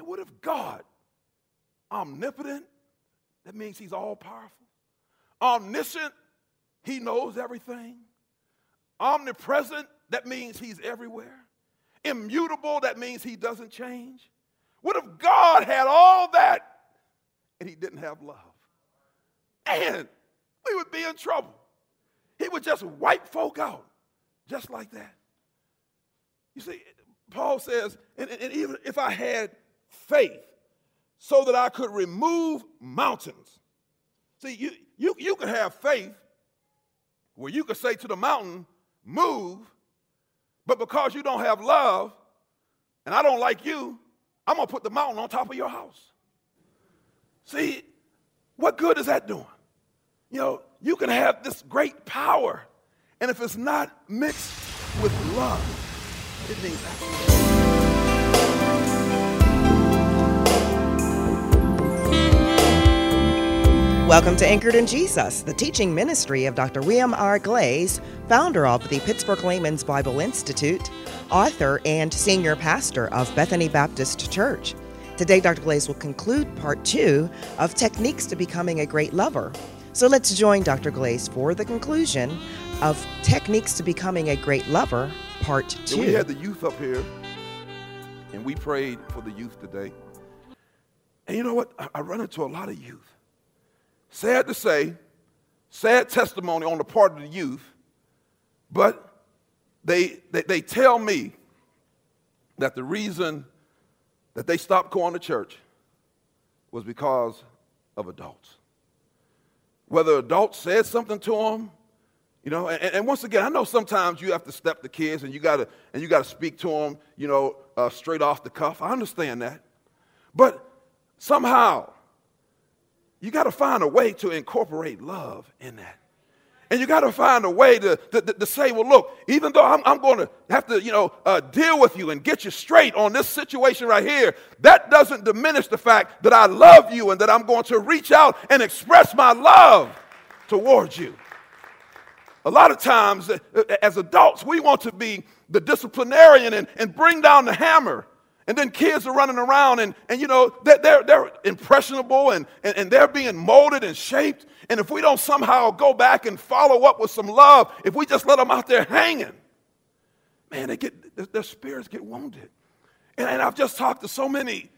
And what if God, omnipotent, that means he's all powerful. Omniscient, he knows everything. Omnipresent, that means he's everywhere. Immutable, that means he doesn't change. What if God had all that and he didn't have love? And we would be in trouble. He would just wipe folk out just like that. You see, Paul says, and even if I had faith so that I could remove mountains. See, you could have faith where you could say to the mountain, move, but because you don't have love and I don't like you, I'm going to put the mountain on top of your house. See, what good is that doing? You know, you can have this great power, and if it's not mixed with love, it means absolutely. Welcome to Anchored in Jesus, the teaching ministry of Dr. William R. Glaze, founder of the Pittsburgh Layman's Bible Institute, author and senior pastor of Bethany Baptist Church. Today, Dr. Glaze will conclude part 2 of Techniques to Becoming a Great Lover. So let's join Dr. Glaze for the conclusion of Techniques to Becoming a Great Lover, part 2. Yeah, we had the youth up here, and we prayed for the youth today. And you know what? I run into a lot of youth. Sad to say, sad testimony on the part of the youth, but they tell me that the reason that they stopped going to church was because of adults. Whether adults said something to them, you know, and once again, I know sometimes you have to step the kids and you gotta speak to them, you know, straight off the cuff. I understand that, but somehow you got to find a way to incorporate love in that. And you got to find a way to say, well, look, even though I'm going to have to, deal with you and get you straight on this situation right here, that doesn't diminish the fact that I love you and that I'm going to reach out and express my love towards you. A lot of times, as adults, we want to be the disciplinarian and bring down the hammer. And then kids are running around and they're impressionable and they're being molded and shaped. And if we don't somehow go back and follow up with some love, if we just let them out there hanging, man, their spirits get wounded. And I've just talked to so many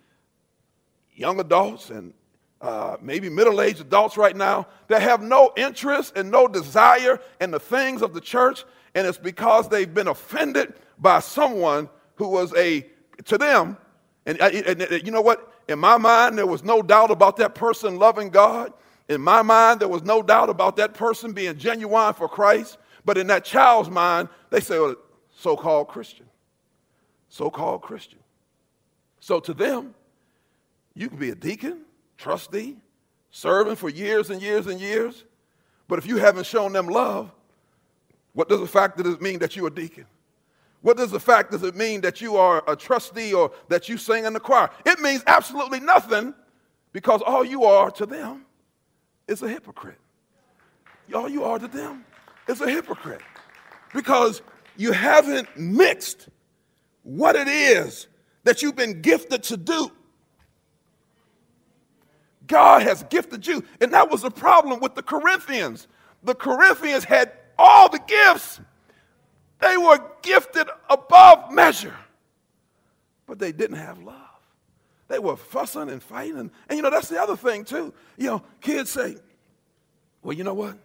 young adults and maybe middle-aged adults right now that have no interest and no desire in the things of the church. And it's because they've been offended by someone who was to them, and you know what? In my mind, there was no doubt about that person loving God. In my mind, there was no doubt about that person being genuine for Christ. But in that child's mind, they say, well, so-called Christian. So-called Christian. So to them, you can be a deacon, trustee, serving for years and years and years. But if you haven't shown them love, what does the fact that it mean that you're a deacon? What does it mean that you are a trustee or that you sing in the choir? It means absolutely nothing because all you are to them is a hypocrite. All you are to them is a hypocrite because you haven't mixed what it is that you've been gifted to do. God has gifted you, and that was the problem with the Corinthians. The Corinthians had all the gifts. They were gifted above measure, but they didn't have love. They were fussing and fighting. And that's the other thing, too. Kids say, well, you know what?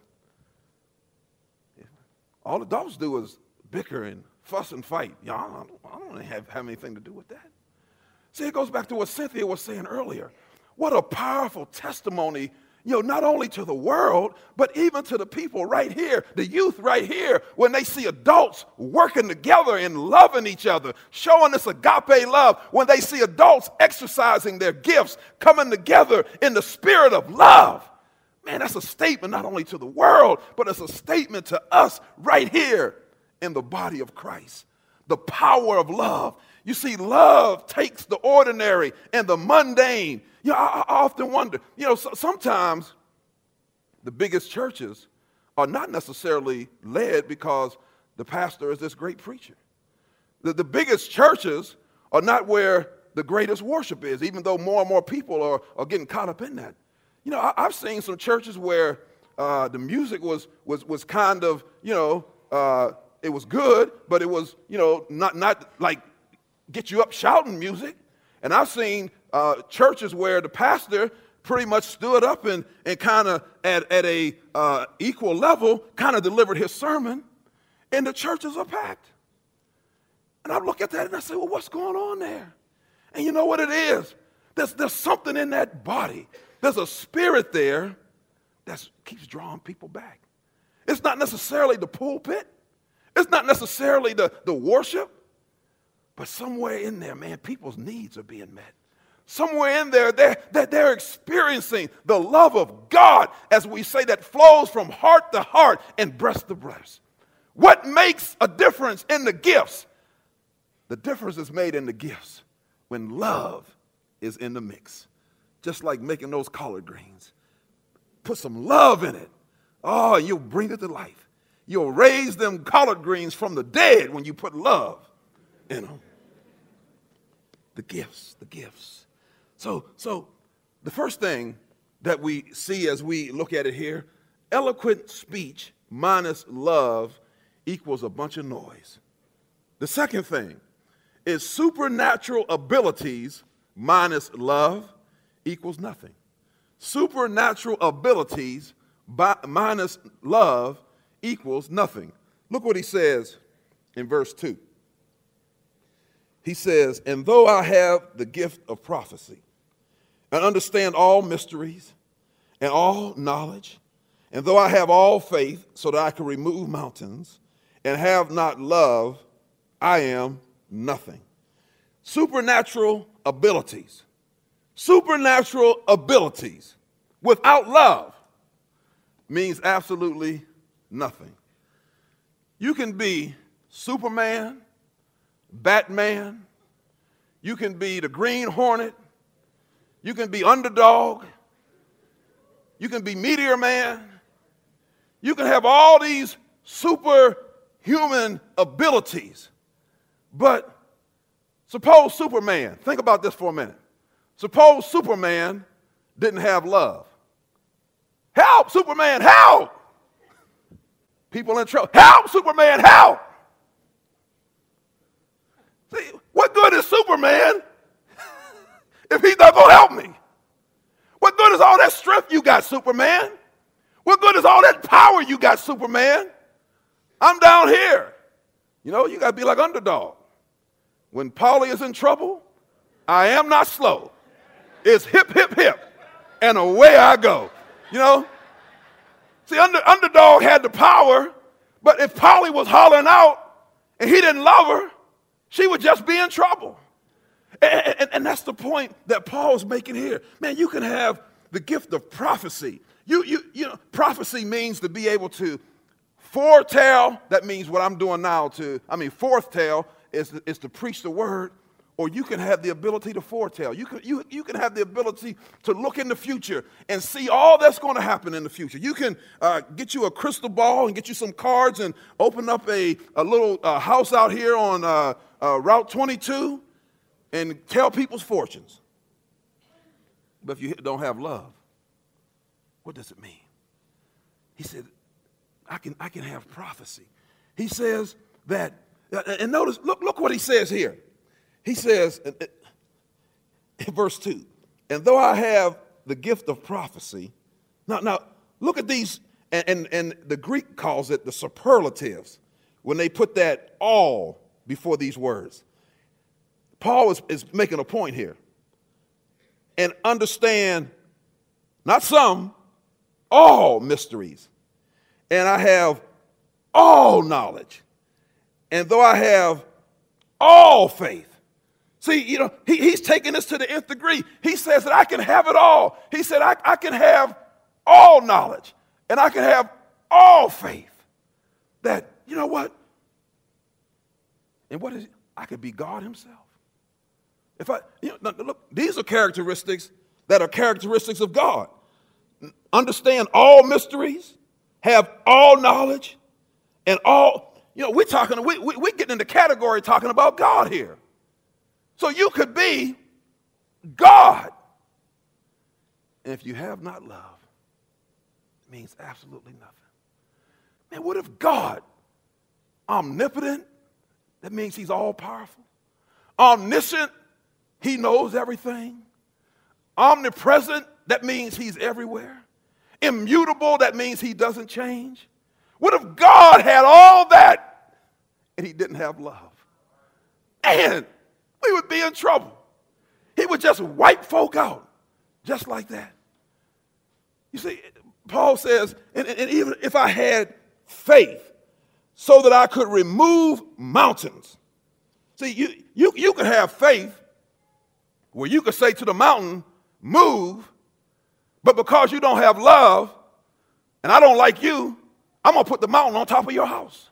All adults do is bicker and fuss and fight. I don't have anything to do with that. See, it goes back to what Cynthia was saying earlier. What a powerful testimony, not only to the world, but even to the people right here, the youth right here, when they see adults working together and loving each other, showing this agape love, when they see adults exercising their gifts, coming together in the spirit of love. Man, that's a statement not only to the world, but it's a statement to us right here in the body of Christ. The power of love. You see, love takes the ordinary and the mundane. I often wonder, sometimes the biggest churches are not necessarily led because the pastor is this great preacher. The biggest churches are not where the greatest worship is, even though more and more people are getting caught up in that. You know, I've seen some churches where the music was kind of, it was good, but it was, not like get you up shouting music. And I've seen churches where the pastor pretty much stood up and kind of at a equal level kind of delivered his sermon, and the churches are packed. And I look at that and I say, well, what's going on there? And you know what it is? There's something in that body. There's a spirit there that keeps drawing people back. It's not necessarily the pulpit. It's not necessarily the worship. But somewhere in there, man, people's needs are being met. Somewhere in there, they're experiencing the love of God, as we say, that flows from heart to heart and breast to breast. What makes a difference in the gifts? The difference is made in the gifts when love is in the mix. Just like making those collard greens. Put some love in it. Oh, and you'll bring it to life. You'll raise them collard greens from the dead when you put love in them. The gifts. So the first thing that we see as we look at it here, eloquent speech minus love equals a bunch of noise. The second thing is supernatural abilities minus love equals nothing. Supernatural abilities minus love equals nothing. Look what he says in verse 2. He says, and though I have the gift of prophecy and understand all mysteries and all knowledge, and though I have all faith so that I can remove mountains and have not love, I am nothing. Supernatural abilities. Supernatural abilities without love means absolutely nothing. You can be Superman, Batman, you can be the Green Hornet, you can be Underdog, you can be Meteor Man, you can have all these superhuman abilities, but suppose Superman, think about this for a minute. Suppose Superman didn't have love. Help, Superman, help! People in trouble. Help, Superman, help! See, what good is Superman if he's not going to help me? What good is all that strength you got, Superman? What good is all that power you got, Superman? I'm down here. You know, you got to be like Underdog. When Polly is in trouble, I am not slow. It's hip, hip, hip, and away I go. You know? See, Underdog had the power, but if Polly was hollering out and he didn't love her, she would just be in trouble. And that's the point that Paul's making here. Man, you can have the gift of prophecy. You know, prophecy means to be able to foretell. That means what I'm doing now foretell is to preach the word. Or you can have the ability to foretell. You can have the ability to look in the future and see all that's going to happen in the future. You can get you a crystal ball and get you some cards and open up a little house out here on Route 22 and tell people's fortunes. But if you don't have love, what does it mean? He said, I can have prophecy. He says that, and notice, look what he says here. He says in verse 2, and though I have the gift of prophecy, now look at these, and the Greek calls it the superlatives, when they put that all before these words. Paul is making a point here. And understand, not some, all mysteries. And I have all knowledge. And though I have all faith. See, you know, he's taking this to the nth degree. He says that I can have it all. He said I can have all knowledge and I can have all faith. That, you know what? And what is it? I could be God himself. Look, these are characteristics that are characteristics of God. Understand all mysteries, have all knowledge, and all, you know, we're getting in the category talking about God here. So you could be God. And if you have not love, it means absolutely nothing. Man, what if God, omnipotent, that means he's all powerful. Omniscient, he knows everything. Omnipresent, that means he's everywhere. Immutable, that means he doesn't change. What if God had all that and he didn't have love? And we would be in trouble. He would just wipe folk out just like that. You see, Paul says, and even if I had faith so that I could remove mountains. See, you could have faith where you could say to the mountain, move, but because you don't have love and I don't like you, I'm going to put the mountain on top of your house.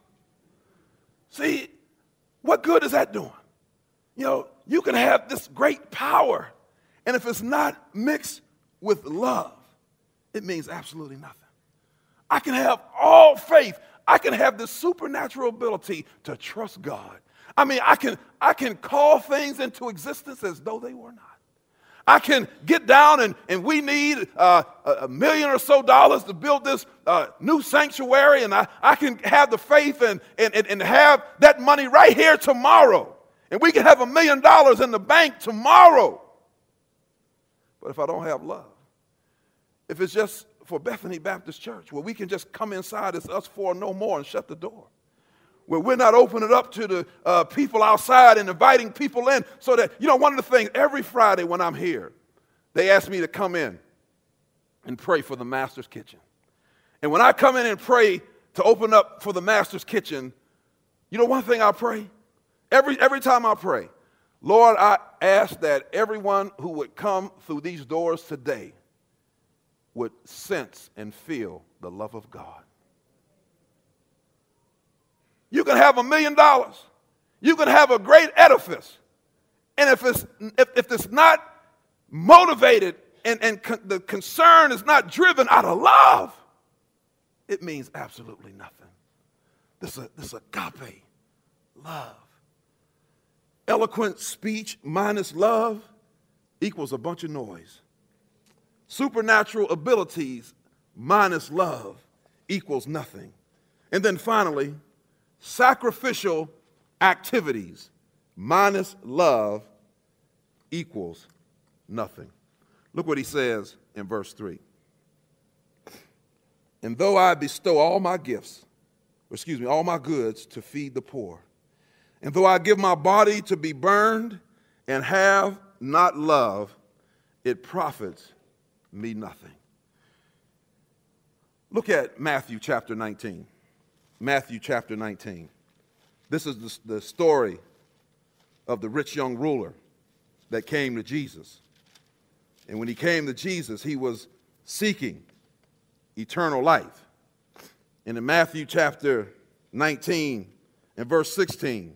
See, what good is that doing? You know, you can have this great power, and if it's not mixed with love, it means absolutely nothing. I can have all faith. I can have this supernatural ability to trust God. I mean, I can call things into existence as though they were not. I can get down and we need $1 million or so to build this new sanctuary, and I can have the faith and have that money right here tomorrow. And we can have $1 million in the bank tomorrow. But if I don't have love, if it's just for Bethany Baptist Church, where we can just come inside as us four no more and shut the door, where we're not opening it up to the people outside and inviting people in, so that, you know, one of the things, every Friday when I'm here, they ask me to come in and pray for the Master's Kitchen. And when I come in and pray to open up for the Master's Kitchen, you know one thing I pray? Every time I pray, Lord, I ask that everyone who would come through these doors today would sense and feel the love of God. You can have $1 million. You can have a great edifice. And if it's not motivated and the concern is not driven out of love, it means absolutely nothing. This agape love. Eloquent speech minus love equals a bunch of noise. Supernatural abilities minus love equals nothing. And then finally, sacrificial activities minus love equals nothing. Look what he says in verse 3. And though I bestow all my all my goods to feed the poor, and though I give my body to be burned and have not love, it profits me nothing. Look at Matthew chapter 19. Matthew chapter 19. This is the story of the rich young ruler that came to Jesus. And when he came to Jesus, he was seeking eternal life. And in Matthew chapter 19 and verse 16,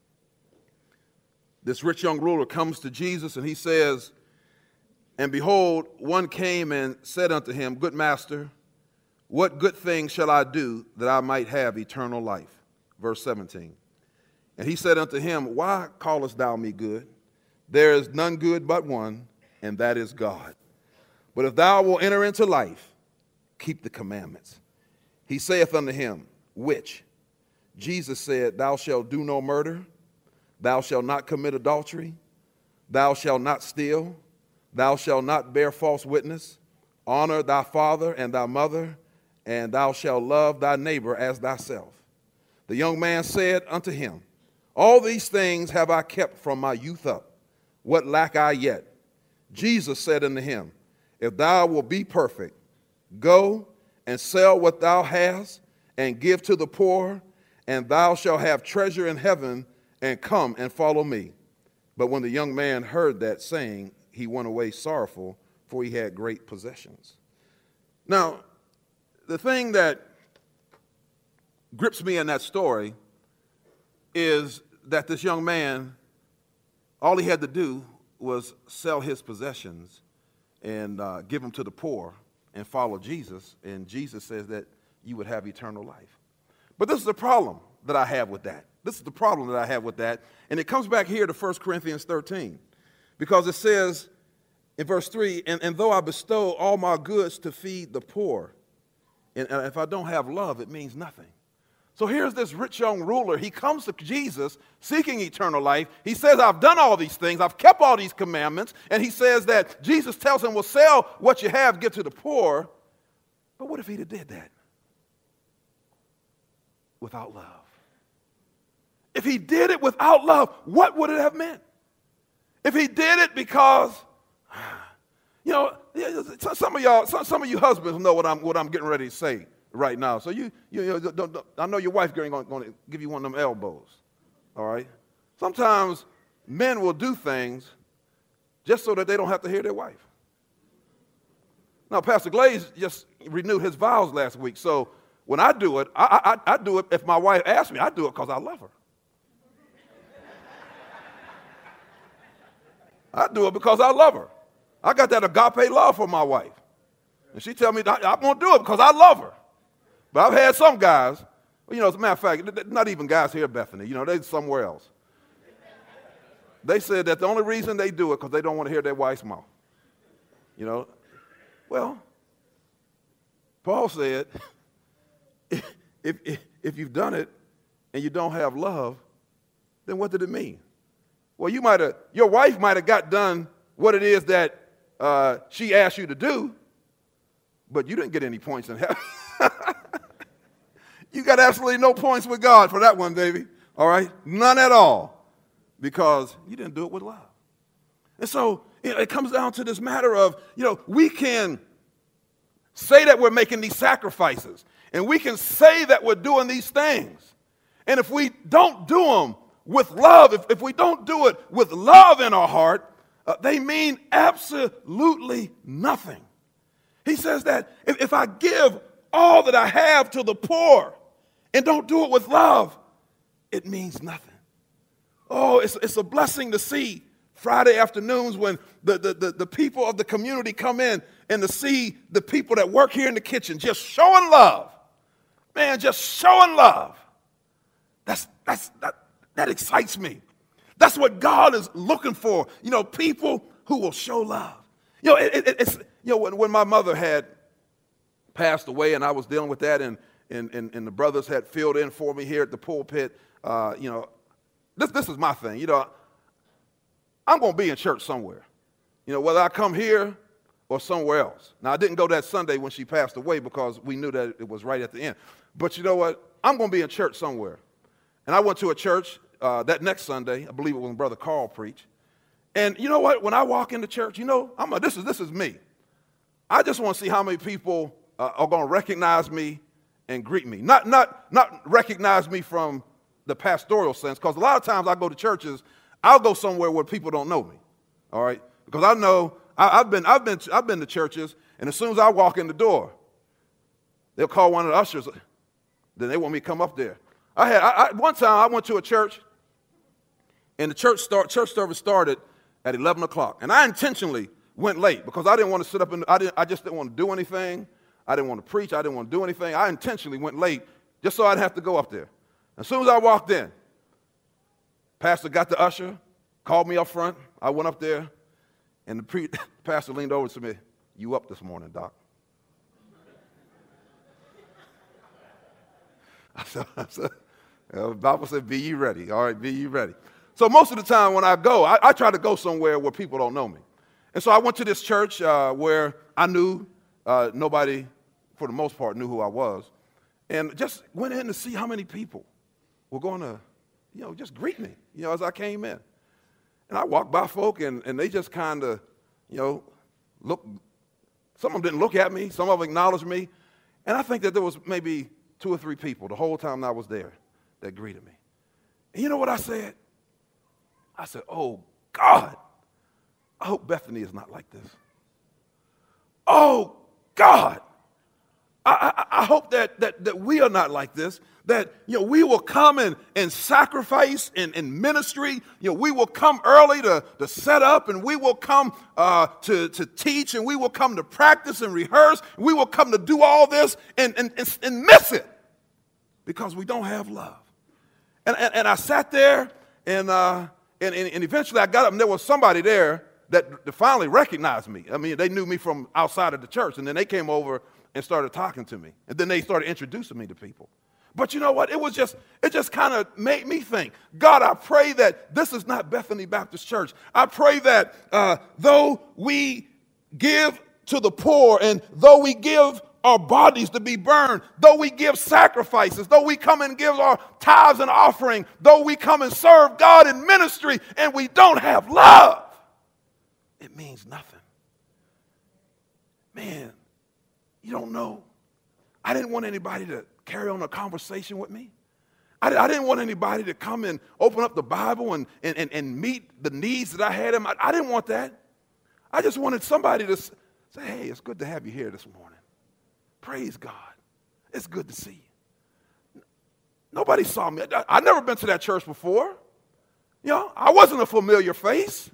this rich young ruler comes to Jesus and he says, and behold, one came and said unto him, Good master, what good thing shall I do that I might have eternal life? Verse 17. And he said unto him, Why callest thou me good? There is none good but one, and that is God. But if thou wilt enter into life, keep the commandments. He saith unto him, Which? Jesus said, Thou shalt do no murder, thou shalt not commit adultery, thou shalt not steal, thou shalt not bear false witness, honor thy father and thy mother, and thou shalt love thy neighbor as thyself. The young man said unto him, All these things have I kept from my youth up. What lack I yet? Jesus said unto him, If thou wilt be perfect, go and sell what thou hast, and give to the poor, and thou shalt have treasure in heaven, and come and follow me. But when the young man heard that saying, he went away sorrowful, for he had great possessions. Now, the thing that grips me in that story is that this young man, all he had to do was sell his possessions and give them to the poor and follow Jesus. And Jesus says that you would have eternal life. But this is the problem that I have with that. This is the problem that I have with that. And it comes back here to 1 Corinthians 13. Because it says, In verse 3, and though I bestow all my goods to feed the poor, and if I don't have love, it means nothing. So here's this rich young ruler. He comes to Jesus seeking eternal life. He says, I've done all these things. I've kept all these commandments. And he says that Jesus tells him, well, sell what you have, give to the poor. But what if he'd have did that without love? If he did it without love, what would it have meant? If he did it because, some of you husbands know what I'm getting ready to say right now. So I know your wife going to give you one of them elbows, all right? Sometimes men will do things just so that they don't have to hear their wife. Now, Pastor Glaze just renewed his vows last week, so when I do it, I do it if my wife asks me. I do it because I love her. I do it because I love her. I got that agape love for my wife. And she tell me I'm going to do it because I love her. But I've had some guys, as a matter of fact, not even guys here at Bethany, they're somewhere else. They said that the only reason they do it because they don't want to hear their wife's mouth. Well, Paul said, if you've done it and you don't have love, then what did it mean? Well, your wife might have got done what it is that she asked you to do, but you didn't get any points in heaven. You got absolutely no points with God for that one, baby. All right? None at all, because you didn't do it with love. And so it comes down to this matter of, we can say that we're making these sacrifices, and we can say that we're doing these things. And if we don't do them with love, if we don't do it with love in our heart, they mean absolutely nothing. He says that if I give all that I have to the poor and don't do it with love, it means nothing. Oh, it's a blessing to see Friday afternoons when the people of the community come in and to see the people that work here in the kitchen just showing love. Man, just showing love. That excites me. That's what God is looking for. People who will show love. When my mother had passed away and I was dealing with that and the brothers had filled in for me here at the pulpit, this is my thing. I'm going to be in church somewhere, whether I come here or somewhere else. Now, I didn't go that Sunday when she passed away because we knew that it was right at the end. But you know what? I'm going to be in church somewhere. And I went to a church that next Sunday. I believe it was when Brother Carl preached. And you know what? When I walk into church, this is me. I just want to see how many people are going to recognize me and greet me. Not recognize me from the pastoral sense, because a lot of times I go to churches, I'll go somewhere where people don't know me. All right? Because I know I've been to churches, and as soon as I walk in the door, they'll call one of the ushers. Then they want me to come up there. One time I went to a church, and the church service started at 11 o'clock. And I intentionally went late because I didn't want to sit up I just didn't want to do anything. I didn't want to preach. I didn't want to do anything. I intentionally went late just so I'd have to go up there. As soon as I walked in, pastor got the usher, called me up front. I went up there, and the pastor leaned over to me. You up this morning, Doc? I said, the Bible said, be ye ready. All right, be ye ready. So most of the time when I go, I try to go somewhere where people don't know me. And so I went to this church where I knew nobody, for the most part, knew who I was. And just went in to see how many people were going to, just greet me, as I came in. And I walked by folk, and they just kind of, look. Some of them didn't look at me. Some of them acknowledged me. And I think that there was maybe 2 or 3 people the whole time I was there that greeted me. And you know what I said? I said, oh, God, I hope Bethany is not like this. Oh, God, I hope that we are not like this, that, we will come and sacrifice in ministry. We will come early to set up, and we will come to teach, and we will come to practice and rehearse. And we will come to do all this and miss it because we don't have love. And I sat there, and eventually I got up, and there was somebody there that finally recognized me. I mean, they knew me from outside of the church, and then they came over and started talking to me. And then they started introducing me to people. But you know what? It just kind of made me think, God, I pray that this is not Bethany Baptist Church. I pray that though we give to the poor and though we give our bodies to be burned, though we give sacrifices, though we come and give our tithes and offering, though we come and serve God in ministry and we don't have love, it means nothing. Man, you don't know. I didn't want anybody to carry on a conversation with me. I didn't want anybody to come and open up the Bible and meet the needs that I had in my. I didn't want that. I just wanted somebody to say, hey, it's good to have you here this morning. Praise God. It's good to see you. Nobody saw me. I'd never been to that church before. You know, I wasn't a familiar face.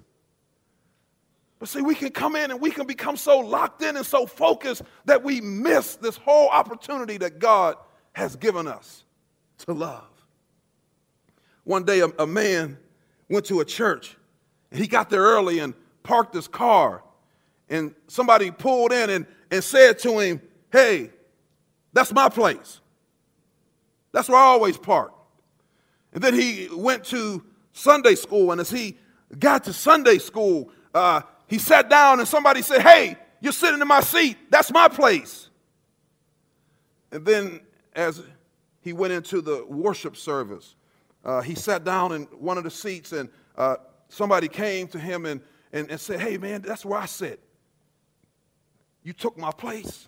But see, we can come in and we can become so locked in and so focused that we miss this whole opportunity that God has given us to love. One day, a man went to a church, and he got there early and parked his car, and somebody pulled in and said to him, hey, that's my place. That's where I always park. And then he went to Sunday school, and as he got to Sunday school, he sat down and somebody said, hey, you're sitting in my seat. That's my place. And then as he went into the worship service, he sat down in one of the seats and somebody came to him and said, hey, man, that's where I sit. You took my place.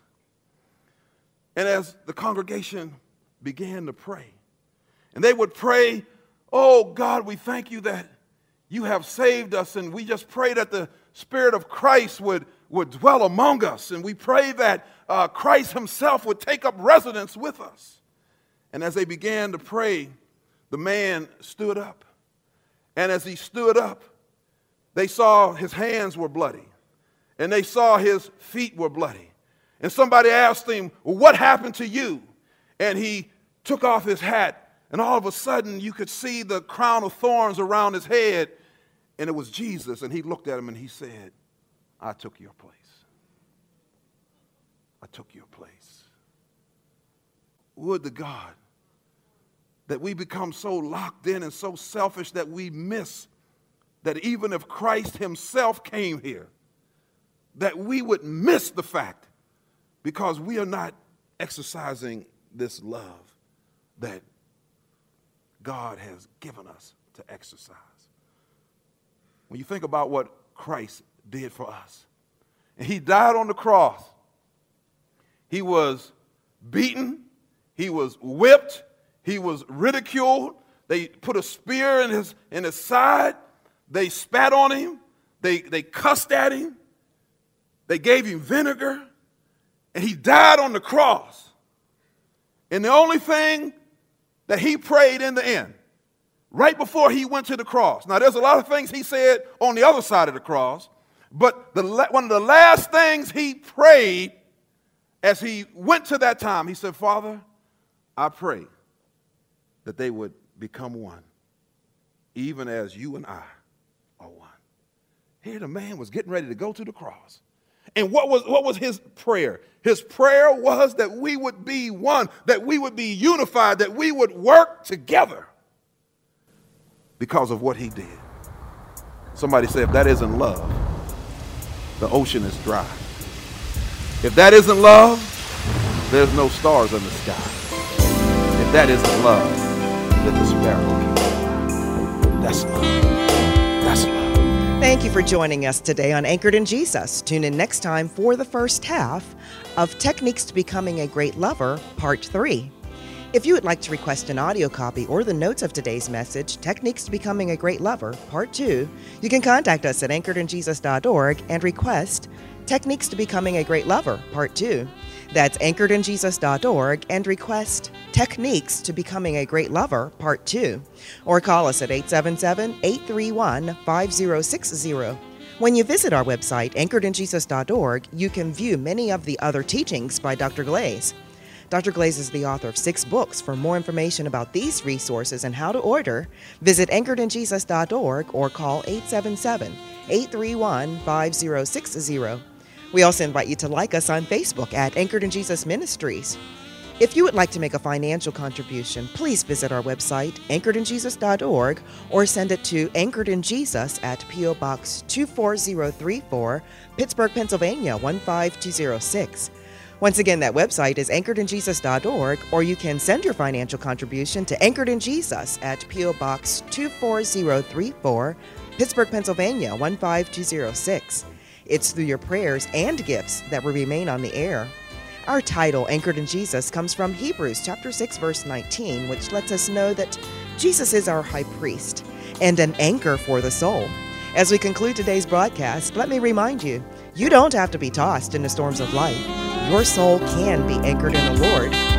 And as the congregation began to pray, and they would pray, oh, God, we thank you that you have saved us, and we just pray that the Spirit of Christ would dwell among us, and we pray that Christ himself would take up residence with us. And as they began to pray, the man stood up. And as he stood up, they saw his hands were bloody, and they saw his feet were bloody. And somebody asked him, well, what happened to you? And he took off his hat, and all of a sudden you could see the crown of thorns around his head, and it was Jesus. And he looked at him and he said, I took your place. I took your place. Would to God that we become so locked in and so selfish that we miss that even if Christ himself came here, that we would miss the fact because we are not exercising this love that God has given us to exercise. When you think about what Christ did for us, and he died on the cross, he was beaten, he was whipped, he was ridiculed, they put a spear in his side, they spat on him, they cussed at him, they gave him vinegar, and he died on the cross. And the only thing that he prayed in the end, right before he went to the cross. Now, there's a lot of things he said on the other side of the cross, but one of the last things he prayed as he went to that time, he said, Father, I pray that they would become one, even as you and I are one. Here the man was getting ready to go to the cross. And what was his prayer? His prayer was that we would be one, that we would be unified, that we would work together because of what he did. Somebody said, if that isn't love, the ocean is dry. If that isn't love, there's no stars in the sky. If that isn't love, then the sparrow can fly. That's love. That's love. Thank you for joining us today on Anchored in Jesus. Tune in next time for the first half of Techniques to Becoming a Great Lover, Part 3. If you would like to request an audio copy or the notes of today's message, Techniques to Becoming a Great Lover, Part 2, you can contact us at anchoredinjesus.org and request Techniques to Becoming a Great Lover, Part 2. That's anchoredinjesus.org and request Techniques to Becoming a Great Lover, Part 2. Or call us at 877-831-5060. When you visit our website, anchoredinjesus.org, you can view many of the other teachings by Dr. Glaze. Dr. Glaze is the author of 6 books. For more information about these resources and how to order, visit anchoredinjesus.org or call 831-5060. We also invite you to like us on Facebook at Anchored in Jesus Ministries. If you would like to make a financial contribution, please visit our website, anchoredinjesus.org, or send it to Anchored in Jesus at P.O. Box 24034, Pittsburgh, Pennsylvania 15206. Once again, that website is anchoredinjesus.org, or you can send your financial contribution to Anchored in Jesus at P.O. Box 24034, Pittsburgh, Pennsylvania 15206. It's through your prayers and gifts that will remain on the air. Our title, Anchored in Jesus, comes from Hebrews chapter 6, verse 19, which lets us know that Jesus is our high priest and an anchor for the soul. As we conclude today's broadcast, let me remind you, you don't have to be tossed in the storms of life. Your soul can be anchored in the Lord.